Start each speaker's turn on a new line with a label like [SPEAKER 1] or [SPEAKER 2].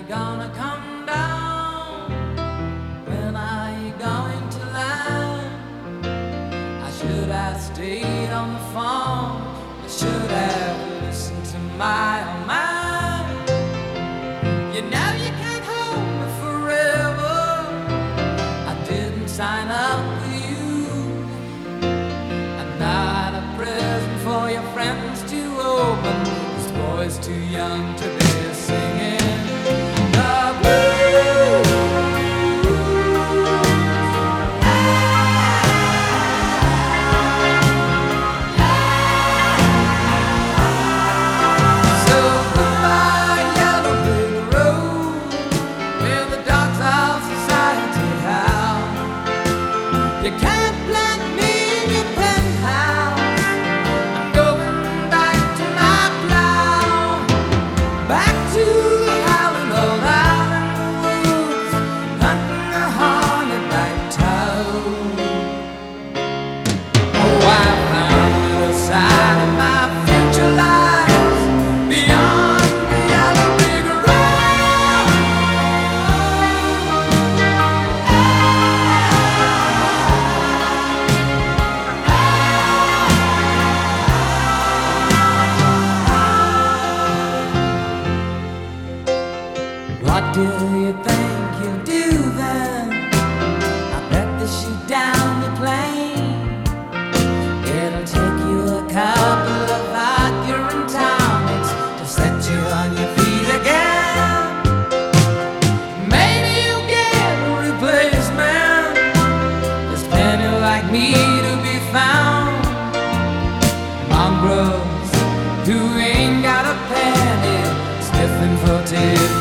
[SPEAKER 1] gonna come down? When are you going to land? I should have stayed on the phone. I should have listened to my own mind. You know you can't hold me forever. I didn't sign up with you. I'm not a present for your friends to open. This boy's too young to be singing the blues. So goodbye, yellow brick road, where the dogs of society howl. You can't plant me in your penthouse. I'm going back to my plow, back to the howling old island woods, hunting a hornet-back toad. Oh, I found the other side of my future lies beyond the yellow brick road. What do you think you'll do then? I bet they shoot down the plane. It'll take you a couple of accurate tonics to set you on your feet again. Maybe you'll get a replacement. There's plenty like me to be found. Mongrels who ain't got a penny, sniffing for tears.